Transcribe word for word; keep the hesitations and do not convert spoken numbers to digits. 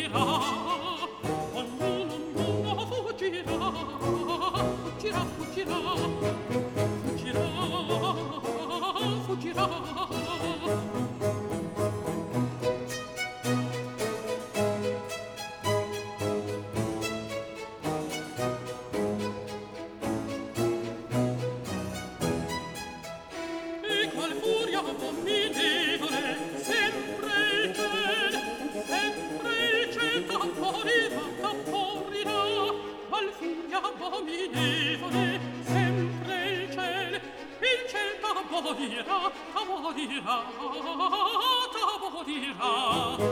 morirà, ognuno, ognuno fuggirà, fuggirà, fuggirà, fuggirà, fuggirà. E qual furia abominevole, sempre il ciel, sempre il ciel t'apparirà, t'apparirà. Qual furia abominevole, sempre il ciel, il ciel t'apparirà, t'apparirà, t'apparirà.